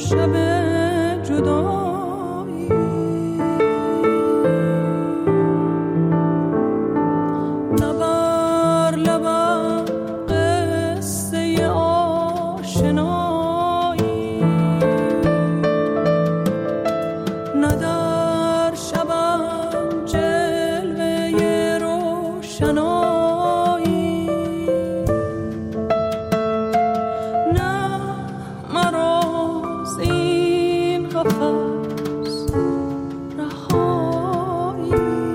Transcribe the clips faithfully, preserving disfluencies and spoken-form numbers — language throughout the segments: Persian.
شب جدایی نبر لبم قصه آشنایی ندر شبم جلوه روشنایی نه مرا این قفس رهایی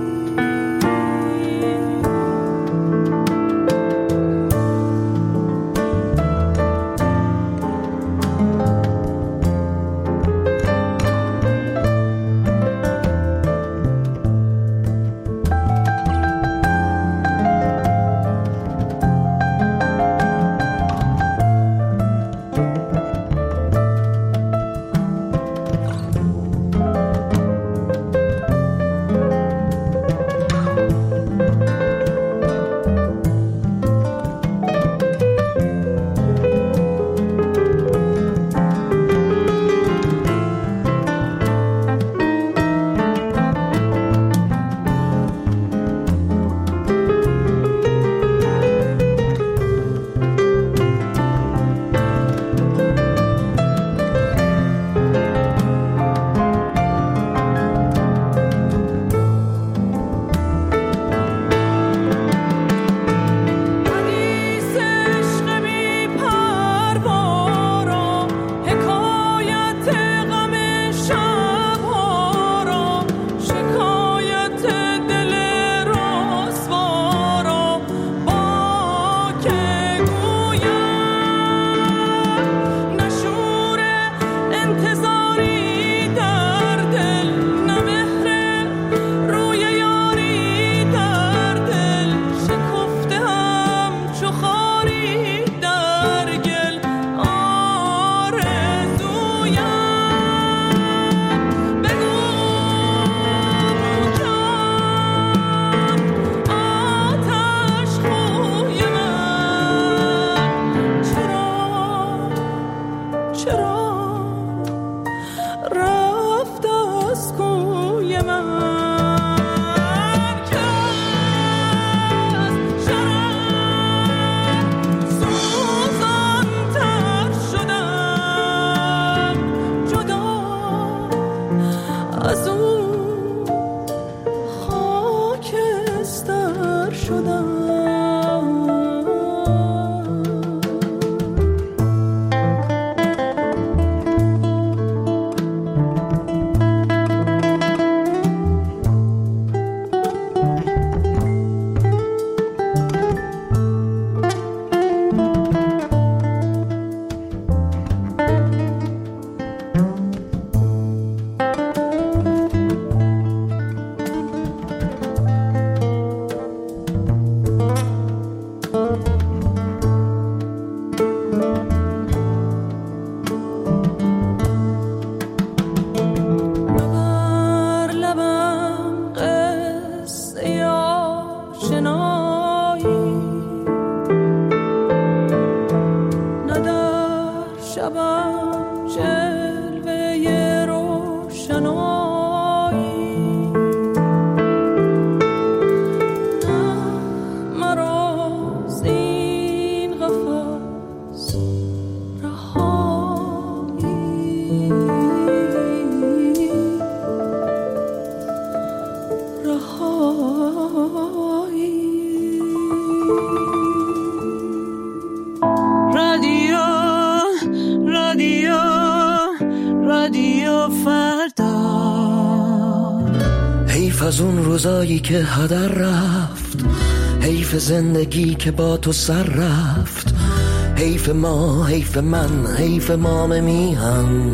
از اون روزایی که هدر رفت، حیف زندگی که با تو سر رفت، حیف ما، حیف من، حیف مام میهن.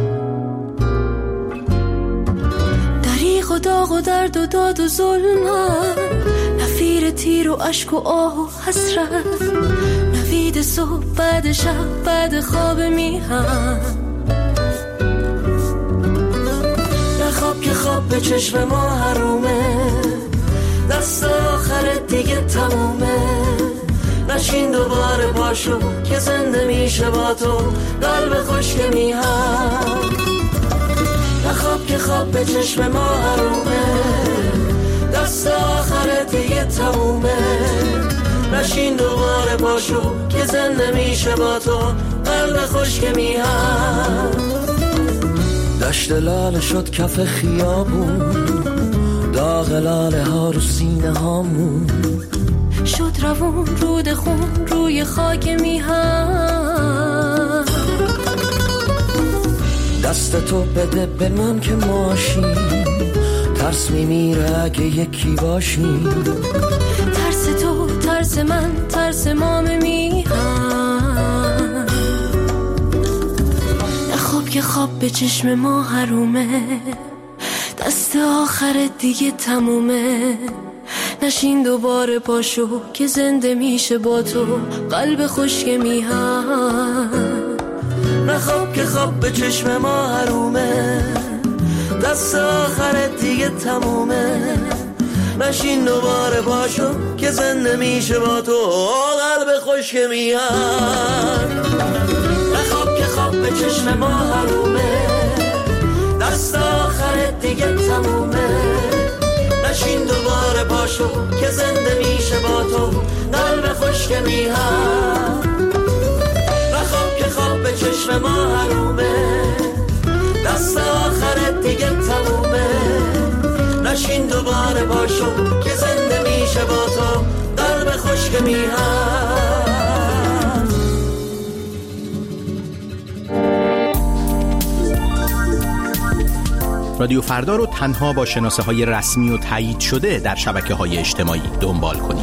دریغ و داغ و درد و داد و ظلمت، نفیر تیر و عشق و آه و حسرت، نوید صبح بعد شب بعد خواب میهن. خواب که خواب به چشم ما حرومه، دست آخر دیگه تمومه، نشین دوباره پاشو که زنده میشه با تو قلب خشک میهن. نخواب که خواب به چشم ما حرومه، دست آخر دیگه تمومه. نشین دوباره پاشو که زنده میشه با تو قلب خشک میهن. دشت لاله شد کف خیابون، داغ لاله ها رو سینه هامون شد روون رود خون روی خاک میهن. دست تو بده به من که ماشین، ترس میمیره اگه یکی باشیم. ترس تو ترس من ترس مام میهن. نخواب که خواب به چشم ما حرومه، دست آخر دیگه تمومه. نشین دوباره پاشو که زنده میشه با تو قلب خشک میهن. نخواب که خواب به چشم ما حرومه، دست آخر دیگه تمومه. نشین دوباره پاشو که زنده میشه با تو قلب خشک میهن. نخواب که خواب به چشم ما حرومه، دست آخر دیگه تمومه. نشین دوباره پاشو که زنده میشه با تو قلب خشک میهن. نخواب که خواب به چشم ما حرومه، دست آخر دیگه تمومه. نشین دوباره پاشو که زنده میشه با تو قلب خشک میهن. رادیو فردا رو تنها با شناسه های رسمی و تایید شده در شبکه های اجتماعی دنبال کنید.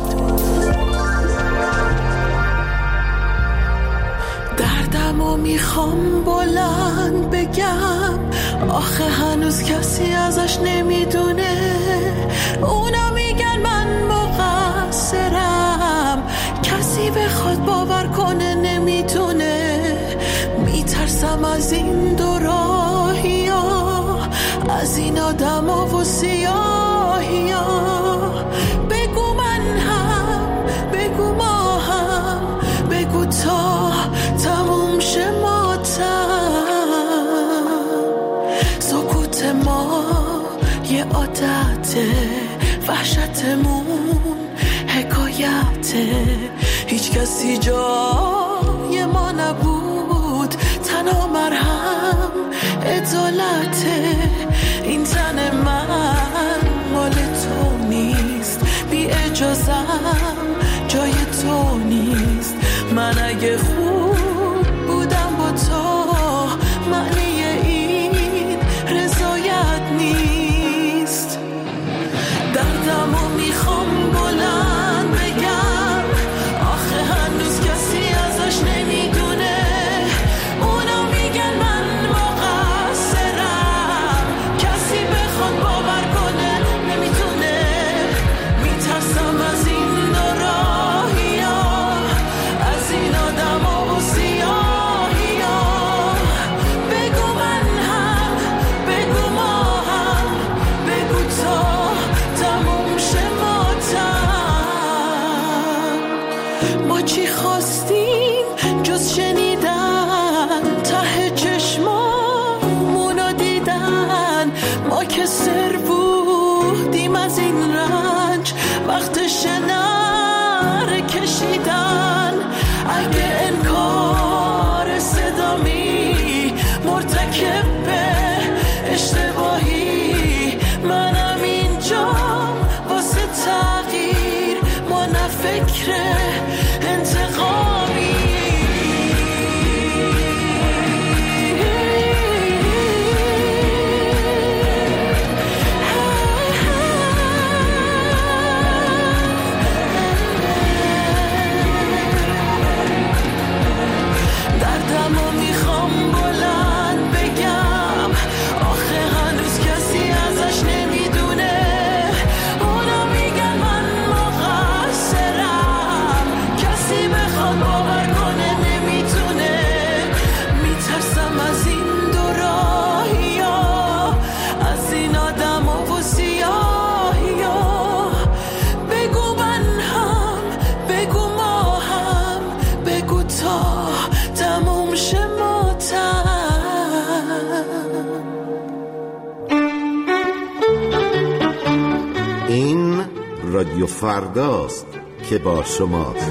دردمو میخوام بلند بگم، آخه هنوز کسی ازش نمیدونه. اونا میگن من مقصرم، کسی بخواد باور کنه نمیتونه. میترسم از این دو راهی ها، از این آدم ها و سیاهی ها. بگو من هم بگو ما هم، بگو تا تموم شه ماتم. سکوت ما یه عادته، وحشتمون حکایته. هیچ کسی جای ما نبود، تنها مرهم عدالته. این تن من مال تو نیست، بی اجازم جای تو نیست. من اگه خوب بودم با تو، معنی این رضایت نیست. دردمو میخوام بلند بگم، آخه هنوز کسی ازش نمیدونه. اونا میگن من مقصرم، کسی بخواد رادیو فرداست که با شماست.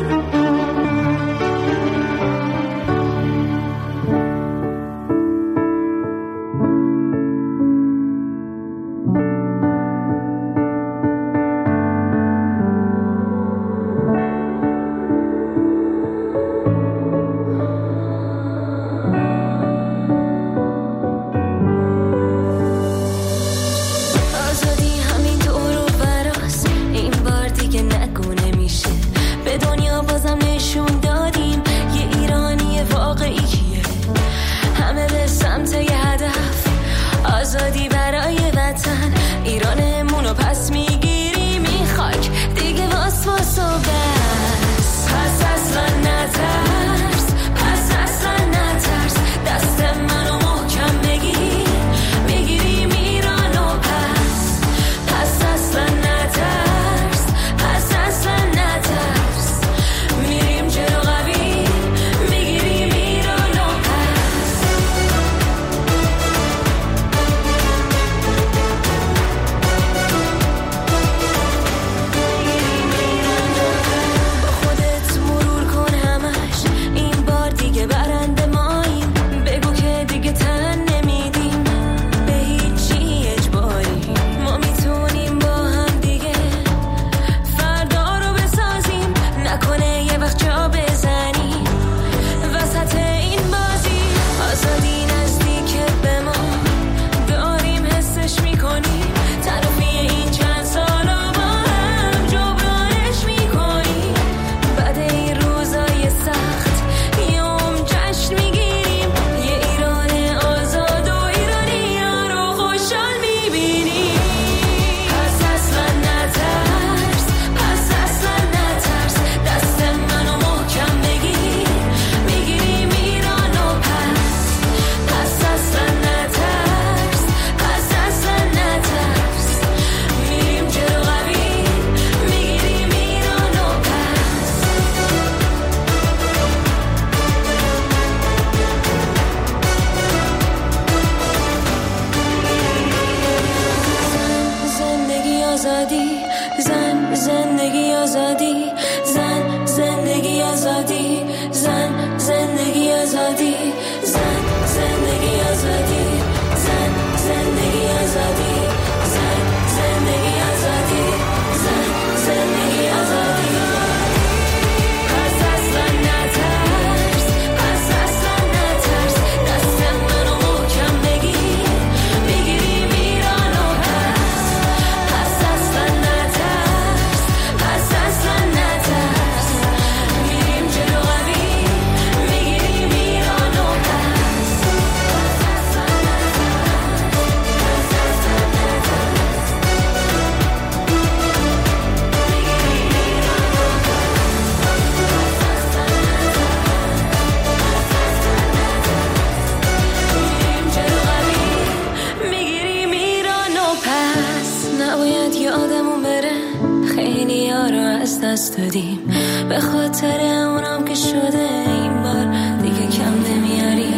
به خاطر اونم که شده این بار دیگه کم نمیاری.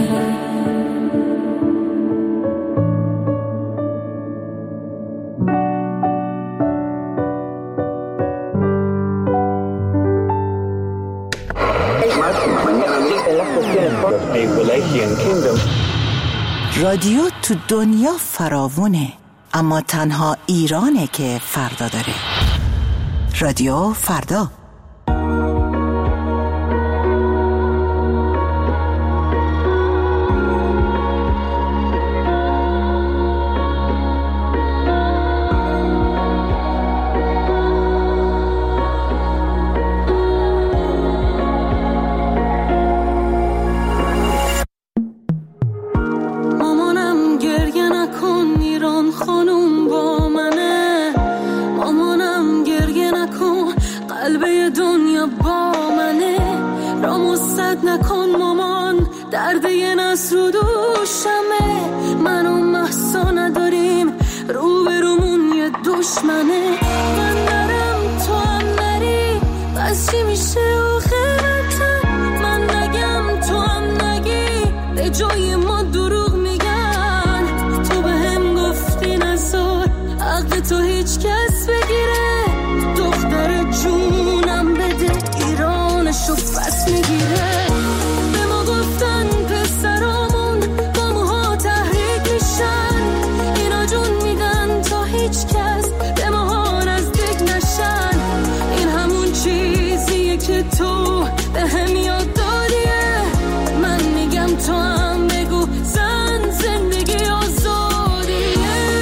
رادیو تو دنیا فراوونه، اما تنها ایرانه که فردا داره. رادیو فردا. تو هیچ کس بگیره دختر جونم بده ایرانشو پس میگیره. به ما گفتن پسرامون با موها تحریک میشن، اینا جون میدن تا هیچ کس به ما نزدیک نشن. این همون چیزیه که تو به هم یاد دادیه. من میگم تو هم بگو زن زندگی آزادیه.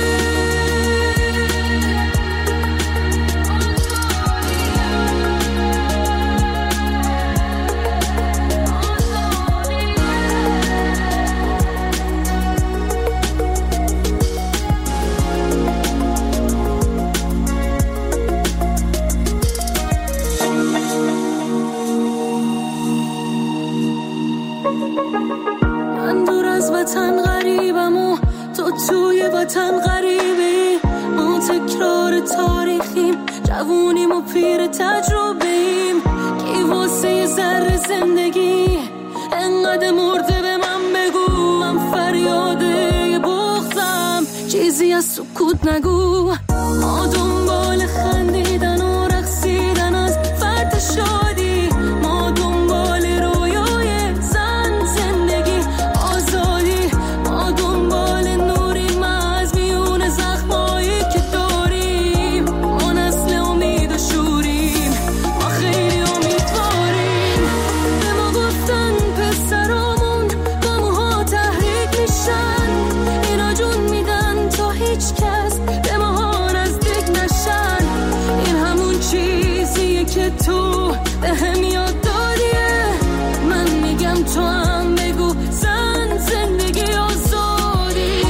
من دور از وطن غریبم و تو توی وطن غریبی. ما تکرار تاریخیم، جوونیم و پیر تجربه‌ایم. کی واسه یه ذره زندگی انقدر مرده به من بگو. من فریاده بغضم چیزی از سکوت نگو. ما دنبال خندیدن و رقصیدن از فرد شادی. ما دنبال رویای زن زندگی آزادی. ما دنبال نوریم از میون زخمایی که داریم. ما نسل امید و شوریم، ما خیلی امیدواریم. به ما گفتن پسرامون با موها تحریک میشن، اینا جون میدن تا هیچ کس به ما نزدیک نشن. این همون چیزیه که تو به هم یاد دادیه. من میگم تو هم بگو زن زندگی آزادیه.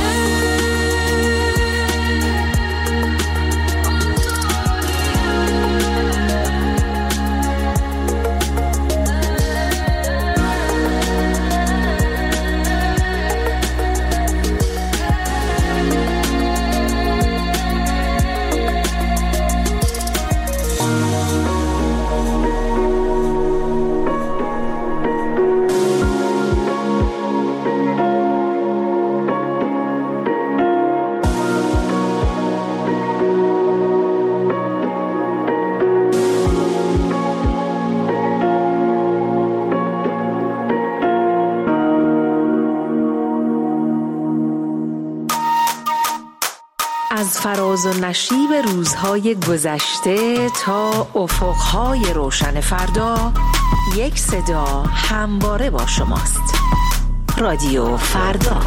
از فراز و نشیب روزهای گذشته تا افقهای روشن فردا، یک صدا همواره با شماست. رادیو فردا.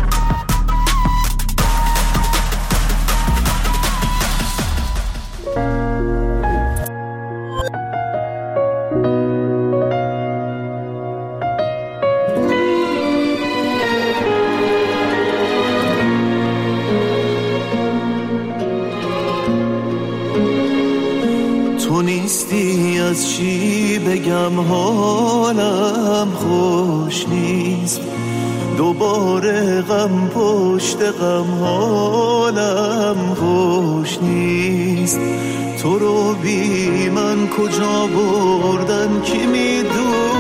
تو نیستی از چی بگم حالم خوش نیست. دوباره غم پشت غم حالم خوش نیست. تو رو بی من کجا بردن کی میدونه.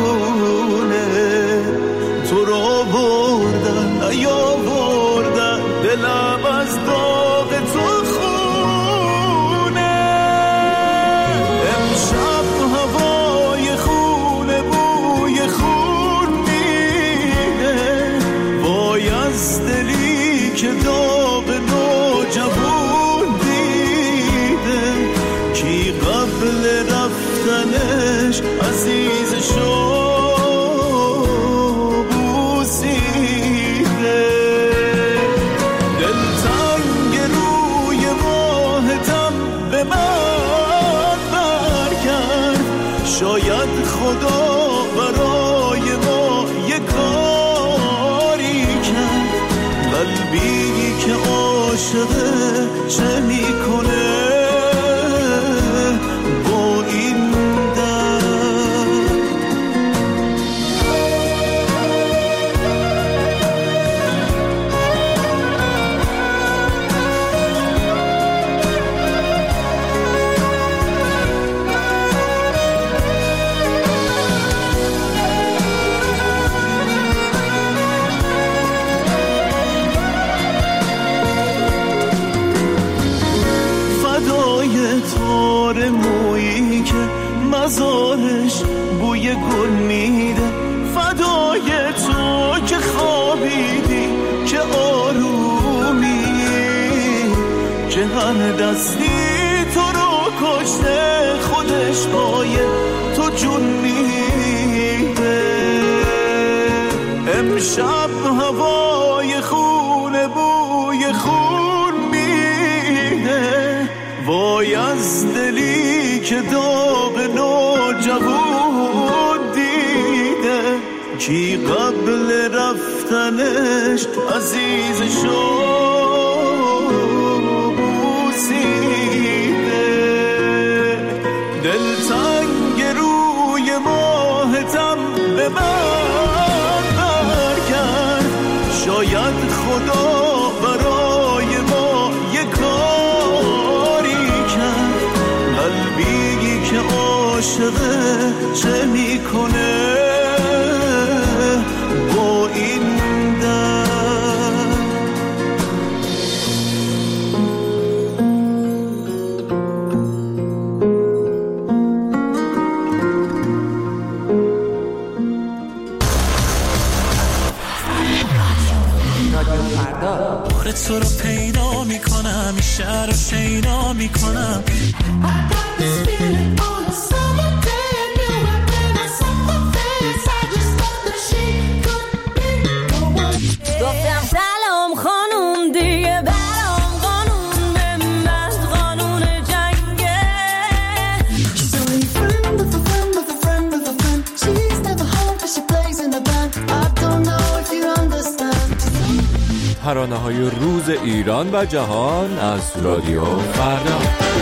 تو رو بردن یا بردن دلم از داغ تو خونه. امشب هوای خونه بوی خون میده. وای از دلی که داغ نوجوان دیده. کی قبل رفتنش عزیز شو شاید خدا برای ما یک کاری کرد. قلبی که عاشقه چه میکنه با این که هر دستی تو رو کشته خودش پای تو جون میده. امشب هوای خونه بوی خون میده. وای از دلی که داغ نوجوان دیده. کی قبل رفتنش عزیزشو بوسیده. دلتنگ روی ماهتم به من برگرد. شاید خدا برای ما یه کاری کرد. قلبی که عاشقه چه میکنه با این درد. بار تو رو پیدا میکنم، این شهر رو شیدا میکنم. گفتم سلام خانوم دیگه برام قانون به من قانون جنگه. She's only friend with a friend with a friend with a friend. She's never home but she plays in the band. I don't know if you understand. ترانه‌های روز ایران و جهان از رادیو فردا.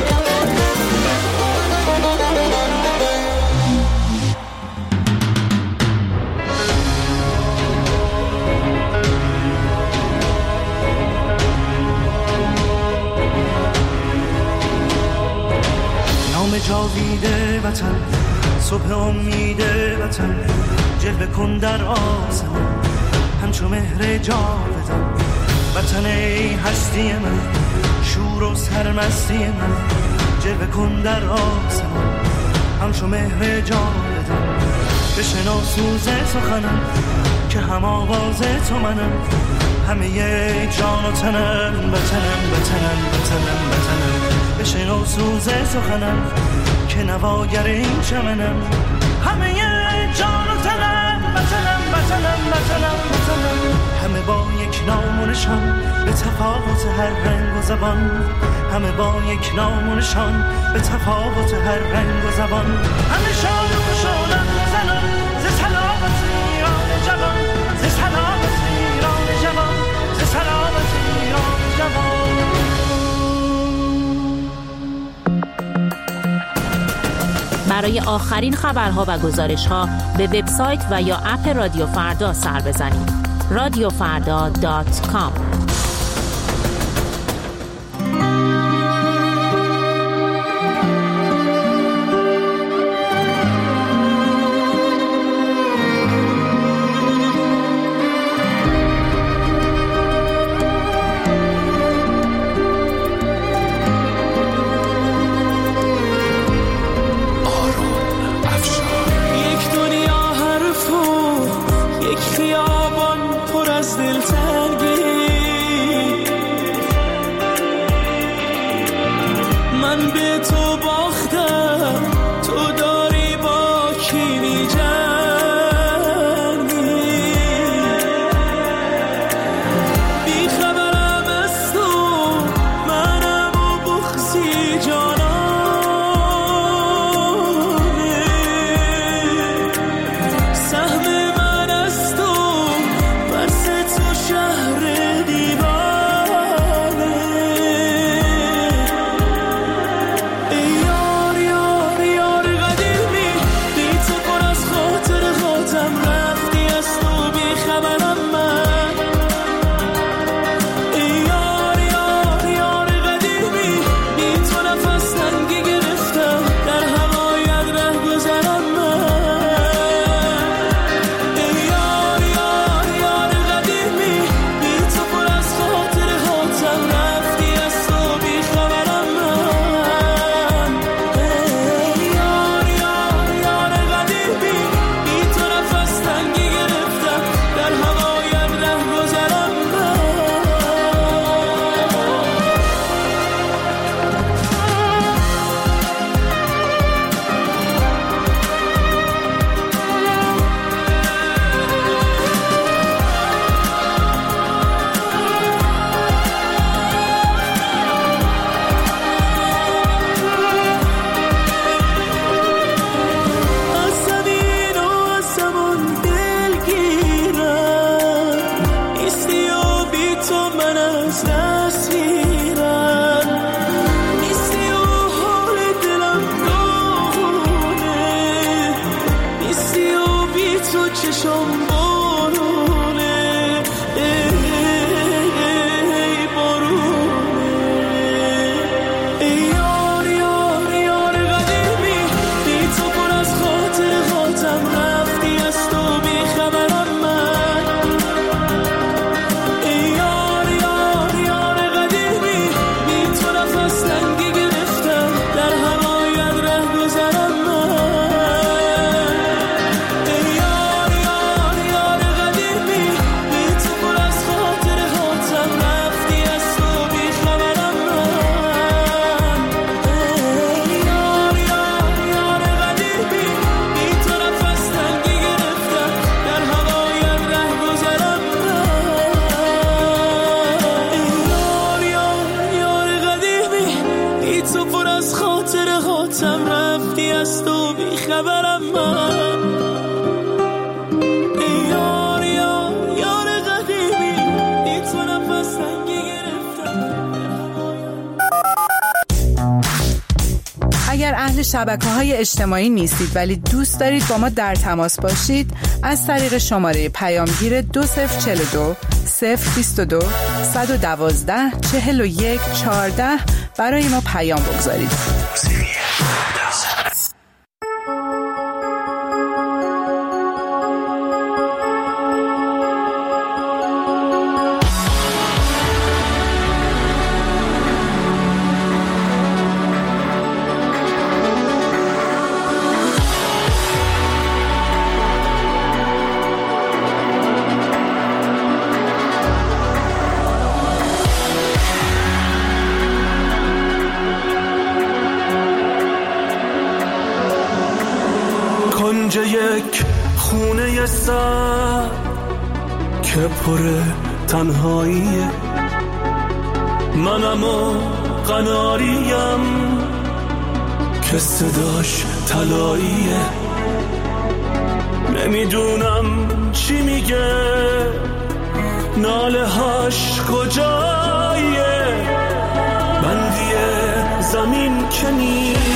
جاویده وطن، صبح امید وطن، جلوه کن در آسمان همچو مهر جاودان. وطن ای هستی من، شور و سرمستی من، جلوه کن در آسمان همچو مهر جاودان. بشنو سوز سخنم که هم آواز تو منم، همه جان و تنم، وطنم وطنم وطنم وطنم. بشنو سوز سخنم که نواگر این چمنم، همه جان و تنم، وطنم وطنم وطنم وطنم. همه با یک نام و نشان به تفاوت هر رنگ و زبان، همه با یک نام و نشان به تفاوت هر رنگ و زبان. همه شاد و شادن زنان ز سلامت ایران جوان، ز سلامت ایران جوان، ز سلامت ایران جوان. برای آخرین خبرها و گزارش‌ها به وبسایت و یا اپ رادیو فردا سر بزنید. رادیو فردا دات کام. من از دست میرم، نیستی و حال دلم داغونه، نیستی و بی تو چشم بارونه، ای بارونه، ای یار یار یار قدیمی، بی تو پر از خاطر خاطم رفتی از تو بی خبرم من، ای یار یار یار قدیمی، بی تو نفس تنگی گرفتم در هوایت ره گذرم من، ای یار یار یار قدیمی، بی تو پر از خاطر خاطم رفتی از تو بی خبرم من، ای یار یار یار قدیمی، بی تو نفس تنگی گرفتم در هوایت ره گذرم من، ای یار یار یار قدیمی، بی تو پر از خاطر خاطم رفتی از تو بی خبرم من، ای یار یار یار قدیمی، بی تو نفس تنگی گرفتم. اگر اهل شبکه‌های اجتماعی نیستید ولی دوست دارید با ما در تماس باشید، از طریق شماره پیامگیر دو صفر چهل و دو صفر بیست و دو صد و دوازده چهل و یک چهارده برای ما پیام بگذارید. کنج یک خونه سر که پر تنهاییه، منم و قناریم که صداش طلاییه، نمیدونم چی میگه، ناله هاش کجاییه، بندی زمین که نیست،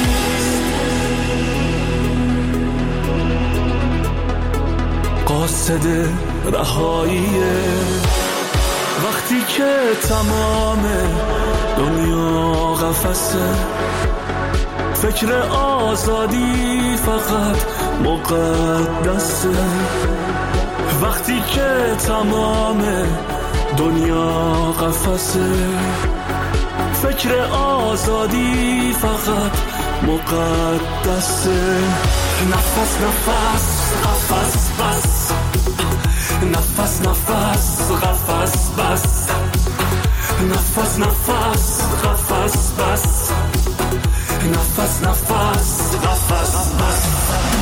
قاصد رهاییه، وقتی که تمام دنیا قفسه، فکر آزادی فقط مقدسه، وقتی که تمام دنیا قفسه، فکر آزادی فقط مقدسه، نفس نفس قفس بس، نفس نفس قفس بس، نفس نفس قفس بس، نفس نفس قفس بس.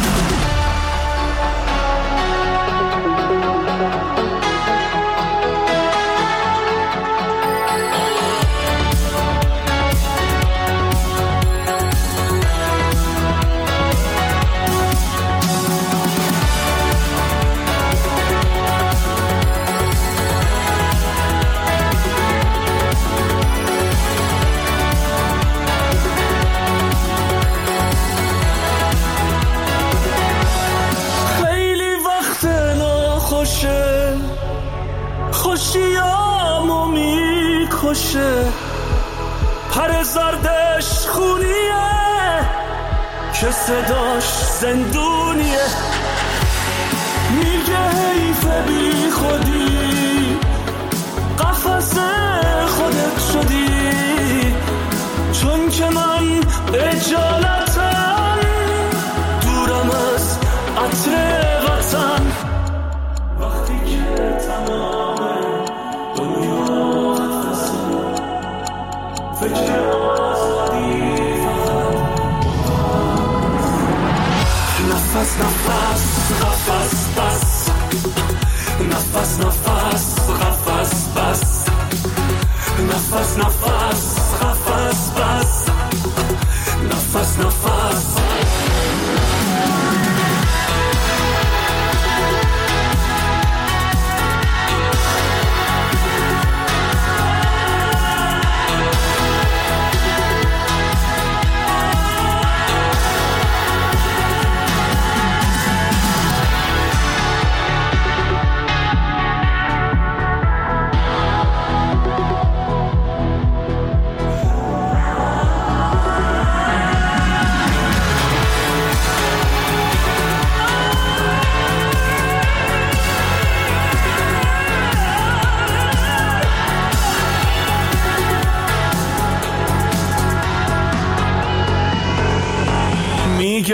خوشیامو میکشه، پر زردش خونیه که صداش زندونیه، میگه حیف بی خودی قفس خودت شدی، چون که من اجالتم دورم از عطر وطن، وقتی که تمام دنیا قفسه، فکر آزادی نفس نفس قفس بس، نفس نفس قفس بس، نفس نفس قفس بس، نفس نفس.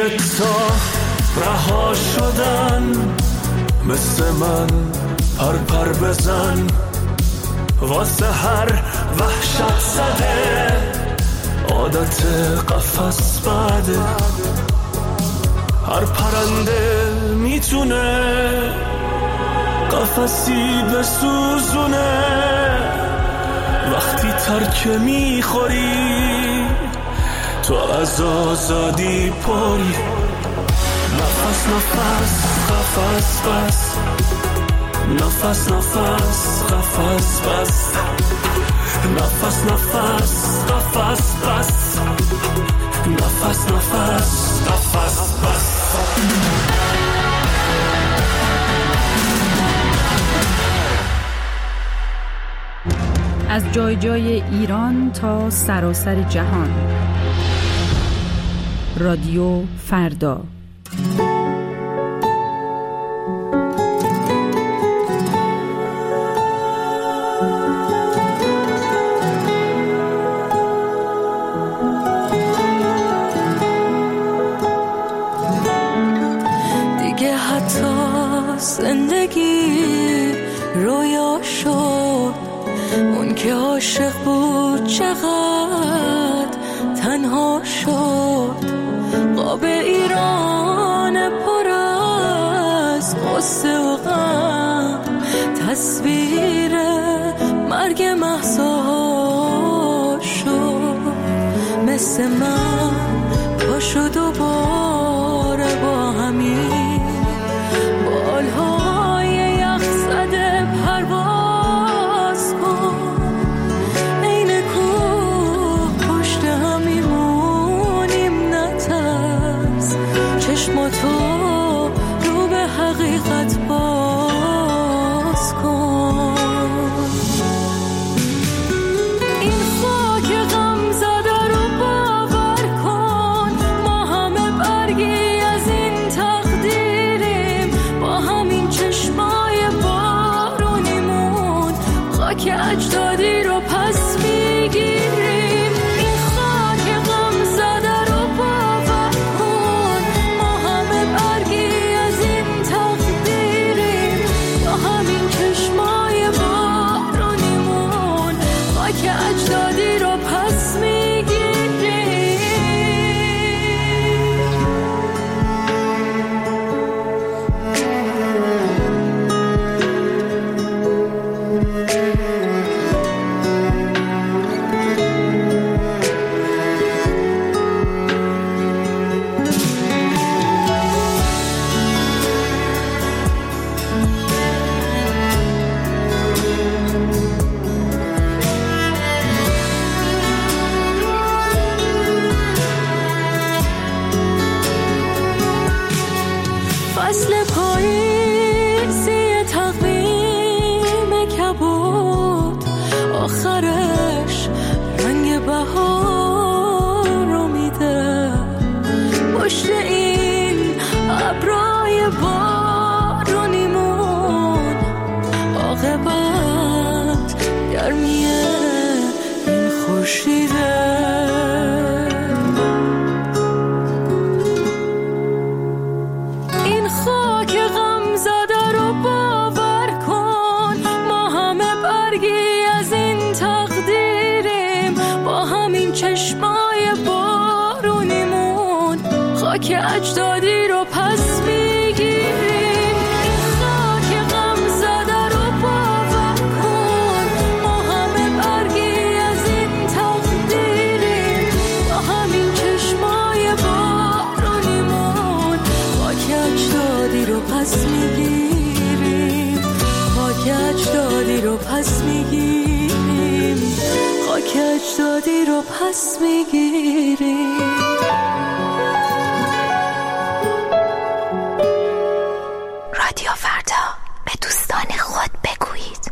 تا رها شدن، مثل من پر پر بزن، واسه هر وحشت زده عادت قفس بعده. هر پرنده میتونه قفسی بسوزونه، وقتی ترک میخوری تو از آزادی پری. نفس نفس قفس بس، نفس نفس قفس بس، نفس نفس قفس بس، نفس نفس قفس بس. از جای جای ایران تا سراسر جهان، رادیو فردا. دیگه حتی زندگی رویا شد، اون که عاشق بود چقدر تنها شد. قاب ایران پر از قصه و غم، تصویر مرگ مهسا شد. مثل من پاشو دوباره با همین بالهای یخ زده پرواز کن. این کوه پشت هم میمونیم نترس، چشماتو رو به حقیقت باز کن. این خاک غم زده رو باور کن، ما همه برگی از این تقدیریم. با همین چشمای بارونیمون خاک اجدادی رو پس میگیریم. این خاک غم زده رو باور کن، ما همه برگی از این تقدیریم. با همین چشمای بارونیمون خاک اجدادی رو پس میگیریم. فصل پاییزی تقویم کبود، آخرش رنگ بهار رو میده. پشت این ابرای بارونیمون عاقبت گرمی این خورشیده. این خاک غم زده رو باور کن، ما همه برگی از این تقدیریم. با همین چشمای بارونیمون خاک اجدادی رو پس میگیریم. این خاک غم زده رو باور کن، ما همه برگی از این تقدیریم. با همین چشمای بارونیمون خاک اجدادی رو پس میگیریم. خاک اجدادی رو پس میگیریم. خاک اجدادی رو پس میگیریم. رادیو فردا، به دوستان خود بگویید.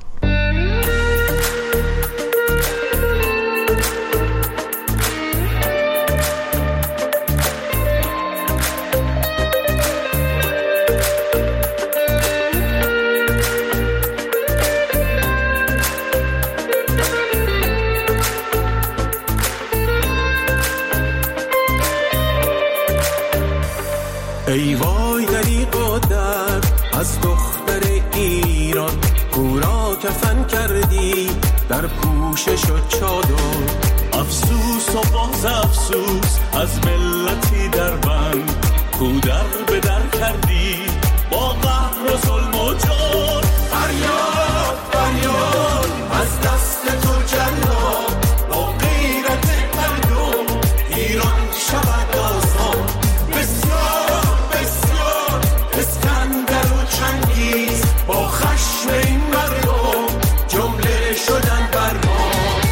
ای وای دریغ و درد از دختر ایران، گورا کفن کردی در پوشش و چادر. افسوس و باز افسوس از ملتی در بند، کو در به در کردی با قهر و ظلم و جور. فریاد فریاد از دست تو جلاد، با غیرت مردم ایران شود آزاد. بسیار بسیار اسکندر و چنگیز، با خشم این مردم جمله شدن بر ما.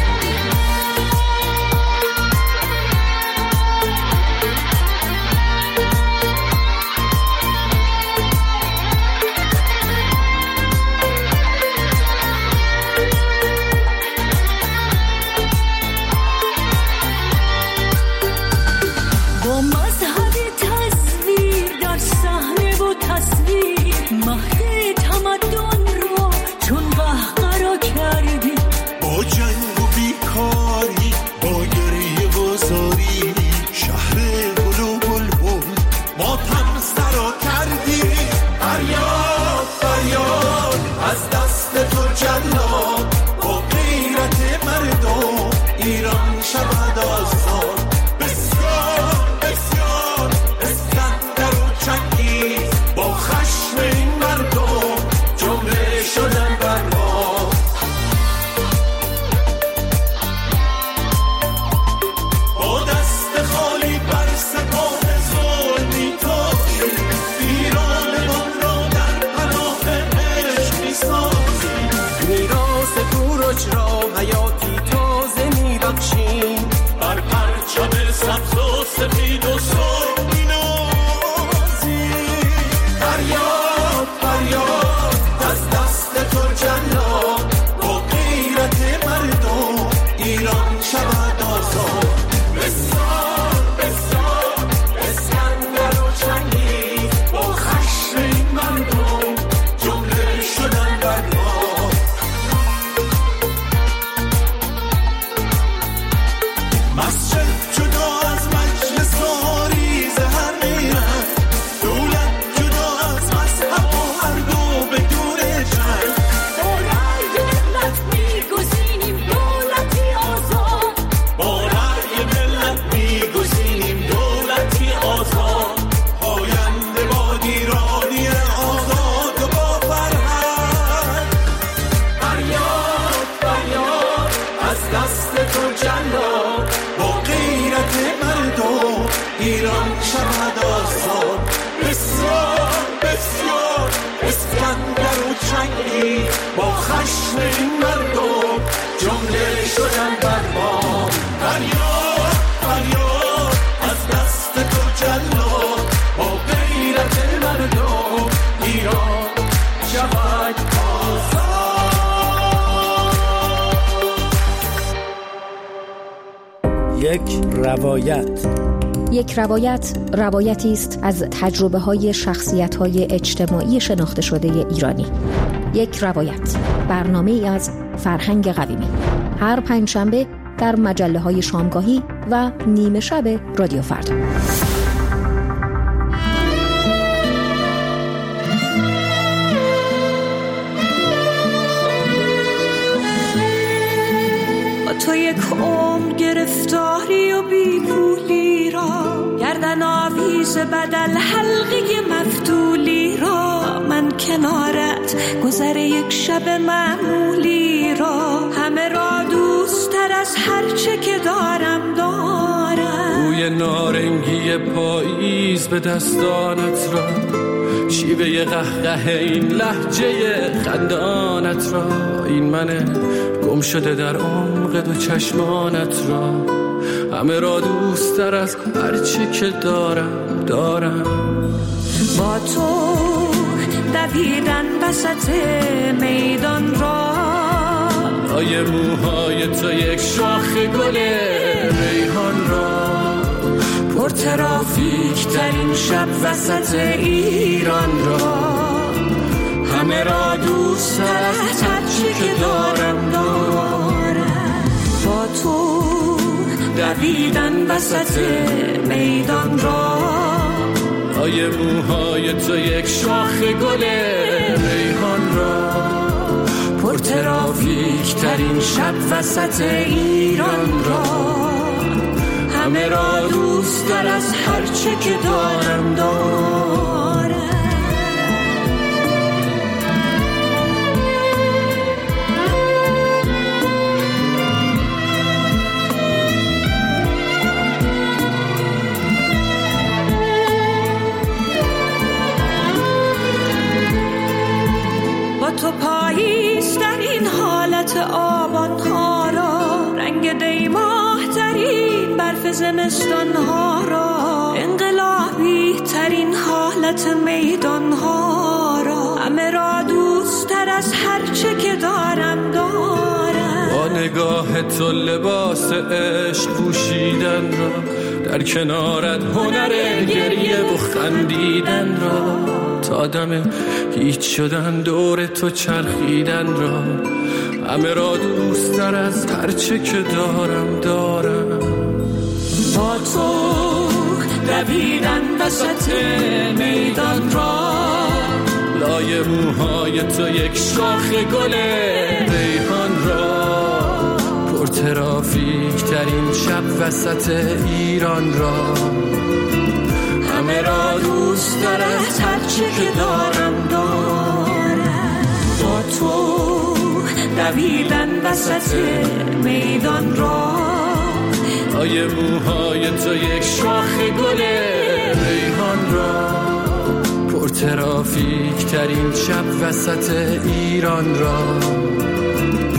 یک روایت. یک روایت روایتی است از تجربه های شخصیت های اجتماعی شناخته شده ایرانی. یک روایت، برنامه ای از فرهنگ قویمی، هر پنجشنبه در مجله های شامگاهی و نیمه شب رادیو فردا. تو یک عمر گرفتاری و بی پولی را، گردن آویز بدل حلقه مفتولی را، من کنارت گذر یک شب معمولی را، همه را دوست تر از هر چه که دارم دارم. بوی نارنگی پاییز به دستانت را، شیوه قهقه این لهجه خندانت را، این منه گم شده در عمق دو چشمانت را، همه را دوست تر از هرچی که دارم دارم. با تو دویدن وسط میدان را، آیه موهای تو یک شاخ گل ریحان را، پر ترافیک ترین شب وسط ایران را، همه را دوست تر از هرچی که دارم دارم. با تو دویدن وسط میدان را، لای موهای تو یک شاخ گل ریحان را، پر ترافیک ترین شب وسط ایران را، همه را دوست در از هرچه که دارم دارم. با تو پاییز در این حالت آبان ها را، رنگ دیماه ترین برف زمستان ها را، انقلابی ترین حالت میدان ها را، همه را دوست تر از هرچه که دارم دارم. با نگاه تو لباس عشق پوشیدن را، در کنارت هنر گریه و خندیدن را، تا دم هیچ شدن دور تو چرخیدن را، همه را دوست در از هرچه که دارم دارم. با تو دویدن وسط میدان را، لای موهای تو یک شاخ گل ریحان را، پر ترافیک ترین شب وسط ایران را، همه را دوست دارد هرچه که دارم دارم. با تو دویدن وسط میدان را، لای موهای تو یک شاخ گل ریحان را، پر ترافیک ترین شب وسط ایران را،